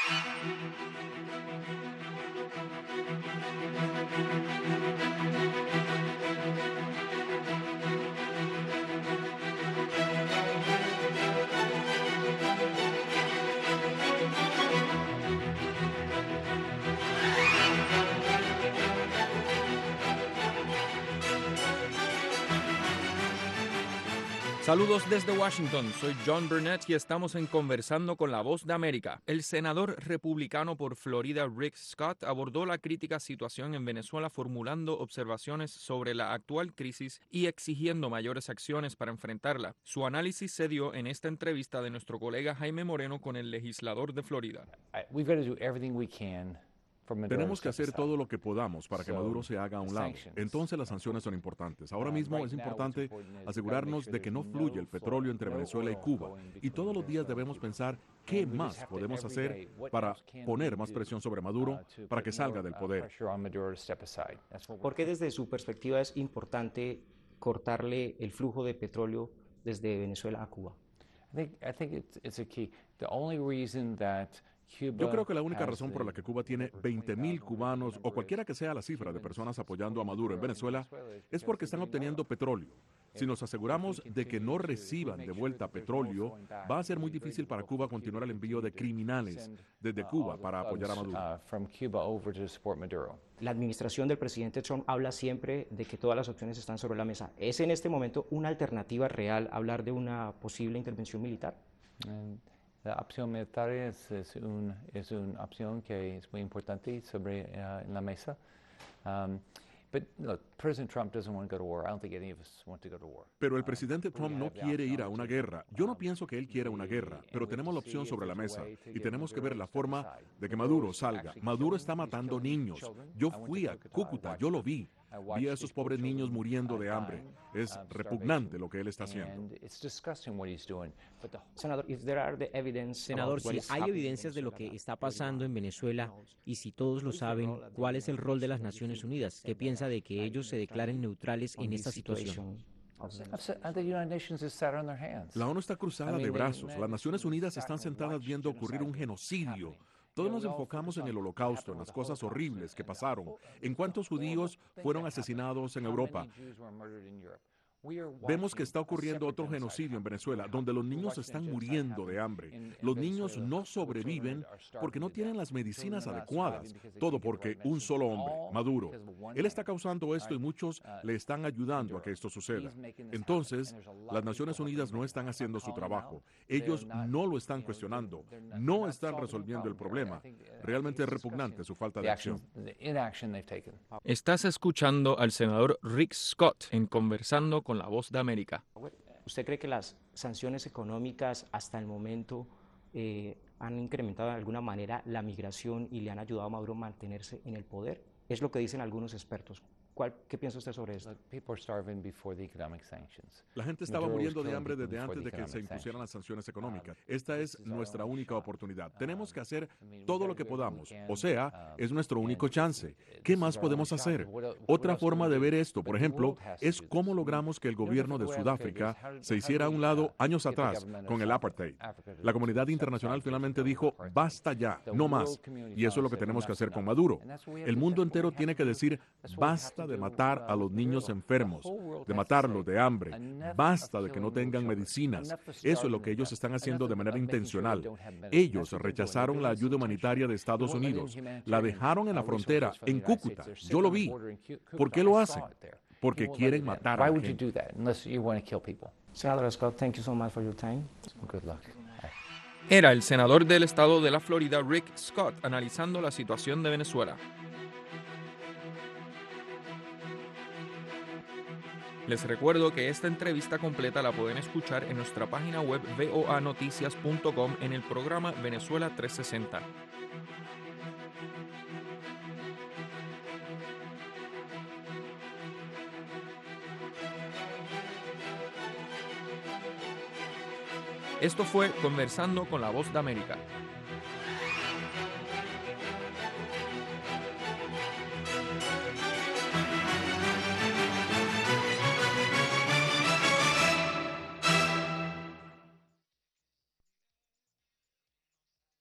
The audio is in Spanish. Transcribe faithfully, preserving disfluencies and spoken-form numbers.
Saludos desde Washington, soy John Burnett y estamos en Conversando con la Voz de América. El senador republicano por Florida Rick Scott abordó la crítica situación en Venezuela formulando observaciones sobre la actual crisis y exigiendo mayores acciones para enfrentarla. Su análisis se dio en esta entrevista de nuestro colega Jaime Moreno con el legislador de Florida. We've got to do everything we can. Tenemos que hacer todo lo que podamos para que Maduro se haga a un lado. Entonces las sanciones son importantes. Ahora mismo es importante asegurarnos de que no fluye el petróleo entre Venezuela y Cuba. Y todos los días debemos pensar qué más podemos hacer para poner más presión sobre Maduro para que salga del poder. ¿Por qué desde su perspectiva es importante cortarle el flujo de petróleo desde Venezuela a Cuba? I think it's, it's a key. The only reason that Yo creo que la única razón por la que Cuba tiene veinte mil cubanos o cualquiera que sea la cifra de personas apoyando a Maduro en Venezuela es porque están obteniendo petróleo. Si nos aseguramos de que no reciban de vuelta petróleo, va a ser muy difícil para Cuba continuar el envío de criminales desde Cuba para apoyar a Maduro. La administración del presidente Trump habla siempre de que todas las opciones están sobre la mesa. ¿Es en este momento una alternativa real hablar de una posible intervención militar? La opción militar es, es, un, es una opción que es muy importante sobre uh, en la mesa. Um, but look, President Trump doesn't want to go to war. I don't think any of us want to go to war. Pero el presidente Trump no quiere ir a una guerra. Yo no pienso que él quiera una guerra, pero tenemos la opción sobre la mesa y tenemos que ver la forma de que Maduro salga. Maduro está matando niños. Yo fui a Cúcuta, yo lo vi. Vi a esos pobres niños muriendo de hambre. Es repugnante lo que él está haciendo. Senador, if there are the evidence Senador, si hay evidencias de lo que está pasando en Venezuela y si todos lo saben, ¿cuál es el rol de las Naciones Unidas? ¿Qué piensa de que ellos se declaren neutrales en esta situación? La ONU está cruzada de brazos. Las Naciones Unidas están sentadas viendo ocurrir un genocidio. Todos nos enfocamos en el Holocausto, en las cosas horribles que pasaron, en cuántos judíos fueron asesinados en Europa. Vemos que está ocurriendo otro genocidio en Venezuela, donde los niños están muriendo de hambre. Los niños no sobreviven porque no tienen las medicinas adecuadas. Todo porque un solo hombre, Maduro, él está causando esto y muchos le están ayudando a que esto suceda. Entonces, las Naciones Unidas no están haciendo su trabajo. Ellos no lo están cuestionando. No están resolviendo el problema. Realmente es repugnante su falta de acción. Estás escuchando al senador Rick Scott en Conversando con la Voz de América. ¿Usted cree que las sanciones económicas hasta el momento eh, han incrementado de alguna manera la migración y le han ayudado a Maduro a mantenerse en el poder? Es lo que dicen algunos expertos. ¿Cuál, ¿Qué piensa usted sobre esto? La gente estaba muriendo de hambre desde antes de que se impusieran las sanciones económicas. Esta es nuestra única oportunidad. Tenemos que hacer todo lo que podamos. O sea, es nuestro único chance. ¿Qué más podemos hacer? Otra forma de ver esto, por ejemplo, es cómo logramos que el gobierno de Sudáfrica se hiciera a un lado años atrás con el apartheid. La comunidad internacional finalmente dijo, basta ya, no más. Y eso es lo que tenemos que hacer con Maduro. El mundo entero tiene que decir, basta de matar a los niños enfermos, de matarlos de hambre. Basta de que no tengan medicinas. Eso es lo que ellos están haciendo de manera intencional. Ellos rechazaron la ayuda humanitaria de Estados Unidos. La dejaron en la frontera, en Cúcuta. Yo lo vi. ¿Por qué lo hacen? Porque quieren matar a la gente. Senador Scott, thank you so much for your time. Good luck. Era el senador del estado de la Florida, Rick Scott, analizando la situación de Venezuela. Les recuerdo que esta entrevista completa la pueden escuchar en nuestra página web voa noticias punto com en el programa Venezuela trescientos sesenta. Esto fue Conversando con la Voz de América.